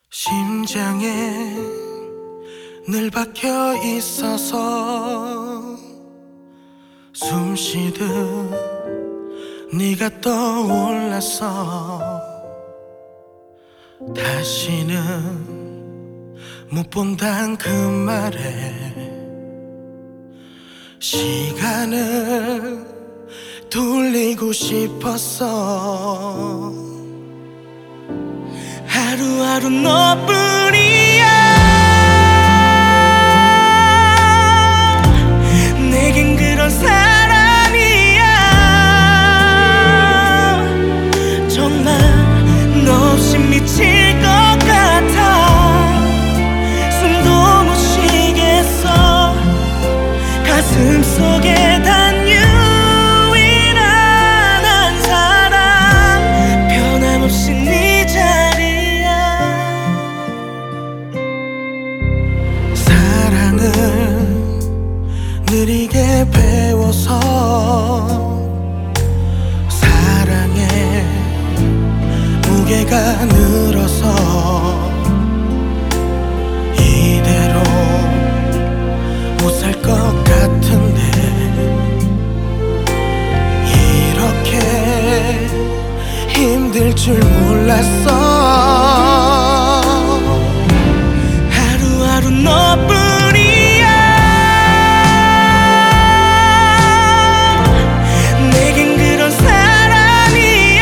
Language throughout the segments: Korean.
심장에 늘 박혀 있어서 숨 쉬듯 네가 떠올랐어. 다시는 못 본단 그 말에 시간을 돌리고 싶었어. 하루하루 너뿐이야. 내겐 그런 사람이야. 정말 너 없이 미칠 것 같아. 숨도 못 쉬겠어. 가슴 속에 단 유일한 한 사람, 변함없이 네 자리야. 사랑을 느리게 배워서 사랑에 무게가 늘어서 이대로 못 살 것 같은데 이렇게 힘들 줄 몰랐어. 하루하루 너뿐이야. 내겐 그런 사람이야.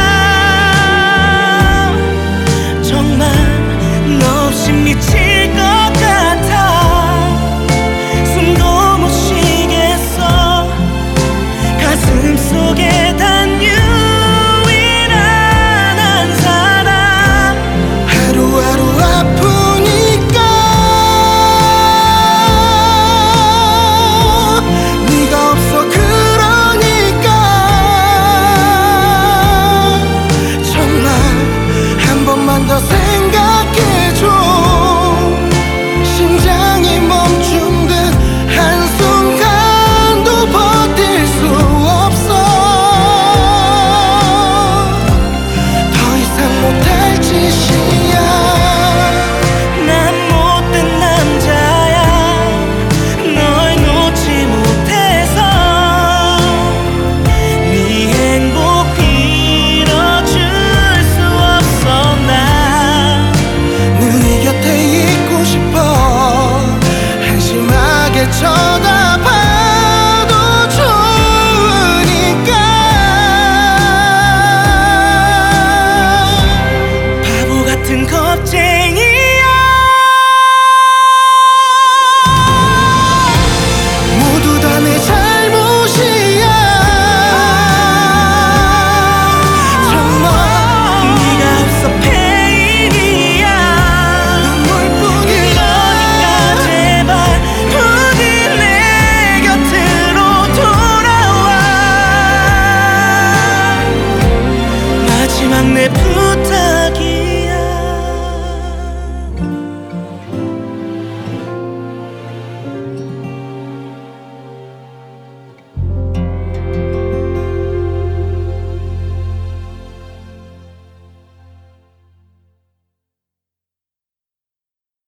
정말 너 없이 미칠 것 같아. 숨도 못 쉬겠어. 가슴 속에 단 유일한 한 사람. 하루하루 아프니까 네가 없어. 그러니까 정말 한 번만 더 생각해줘. 심장이 멈춘 듯 한순간도 버틸 수 없어. 더 이상 못할 짓이야. 난 못된 남자야. 널 놓지 못해서 네 행복 빌어줄 수 없어. 난 늘 네 곁에 있고 싶어. 한심하게 쳐다봐도 좋으니까. 바보 같은 겁쟁이